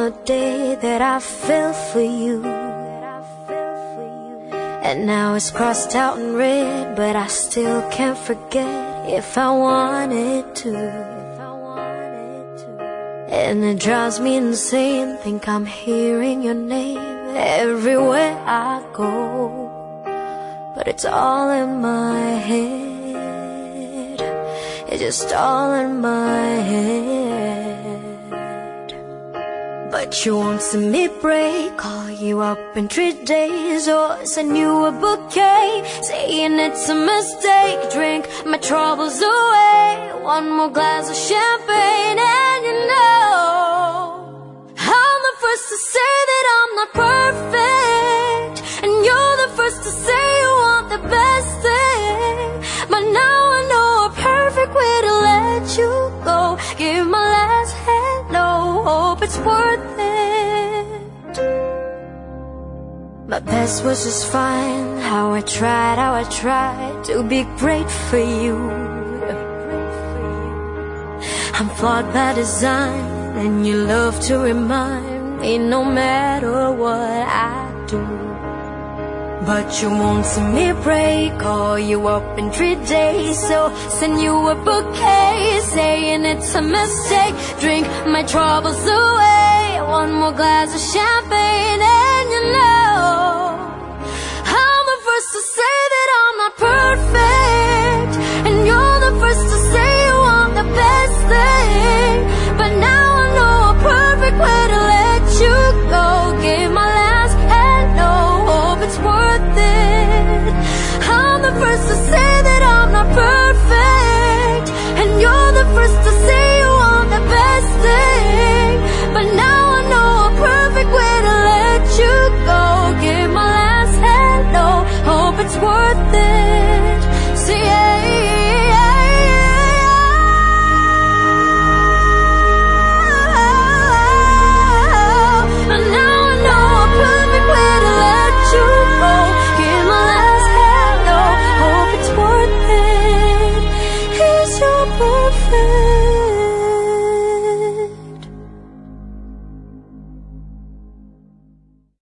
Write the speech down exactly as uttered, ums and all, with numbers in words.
the day that I fell for you. And now it's crossed out in red, but I still can't forget if I wanted to. And it drives me insane, think I'm hearing your name everywhere I go. But it's all in my head, it's just all in my head. But you won't see me break, call you up in three days or send you a bouquet, saying it's a mistake. Drink my troubles away, one more glass of champagne, and you know I'm the first to say that I'm not perfect, and you're the first to say you want the best thing. But now I know a perfect way to let you go. Give my last hello, hope it's worth it. My best was just fine, how I tried, how I tried to be great for you. I'm flawed by design, and you love to remind me no matter what I do. But you won't see me break, call you up in three days, so send you a bouquet, saying it's a mistake. Drink my troubles away, one more glass of champagne.